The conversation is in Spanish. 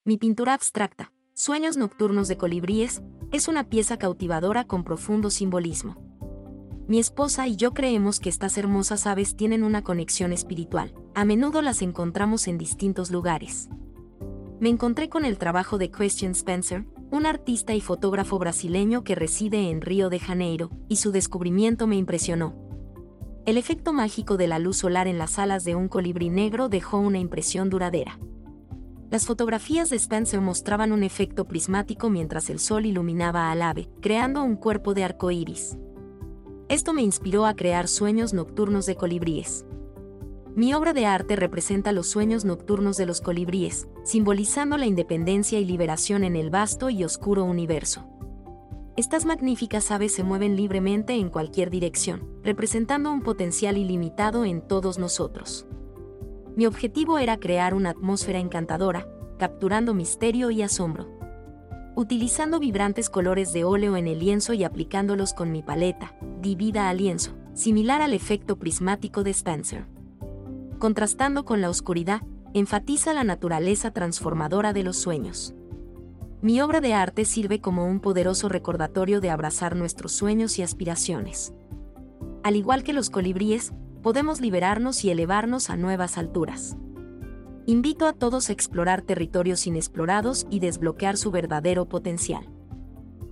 Mi pintura abstracta, Sueños nocturnos de colibríes, es una pieza cautivadora con profundo simbolismo. Mi esposa y yo creemos que estas hermosas aves tienen una conexión espiritual. A menudo las encontramos en distintos lugares. Me encontré con el trabajo de Christian Spencer, un artista y fotógrafo brasileño que reside en Río de Janeiro, y su descubrimiento me impresionó. El efecto mágico de la luz solar en las alas de un colibrí negro dejó una impresión duradera. Las fotografías de Spencer mostraban un efecto prismático mientras el sol iluminaba al ave, creando un cuerpo de arco iris. Esto me inspiró a crear Sueños nocturnos de colibríes. Mi obra de arte representa los sueños nocturnos de los colibríes, simbolizando la independencia y liberación en el vasto y oscuro universo. Estas magníficas aves se mueven libremente en cualquier dirección, representando un potencial ilimitado en todos nosotros. Mi objetivo era crear una atmósfera encantadora, capturando misterio y asombro. Utilizando vibrantes colores de óleo en el lienzo y aplicándolos con mi paleta, di vida al lienzo, similar al efecto prismático de Spencer. Contrastando con la oscuridad, enfatiza la naturaleza transformadora de los sueños. Mi obra de arte sirve como un poderoso recordatorio de abrazar nuestros sueños y aspiraciones. Al igual que los colibríes, podemos liberarnos y elevarnos a nuevas alturas. Invito a todos a explorar territorios inexplorados y desbloquear su verdadero potencial.